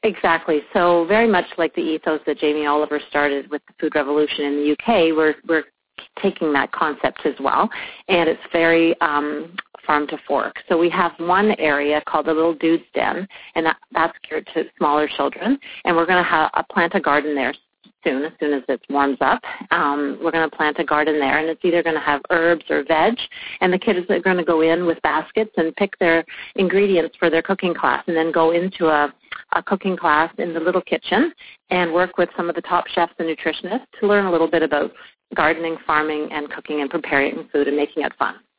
Exactly. So very much like the ethos that Jamie Oliver started with the food revolution in the UK, we're taking that concept as well, and it's very farm to fork. So we have one area called the Little Dude's Den, and that's geared to smaller children, and we're going to plant a garden there soon as it warms up. We're going to plant a garden there, and it's either going to have herbs or veg, and the kids are going to go in with baskets and pick their ingredients for their cooking class, and then go into a cooking class in the little kitchen and work with some of the top chefs and nutritionists to learn a little bit about gardening, farming, and cooking and preparing food and making it fun.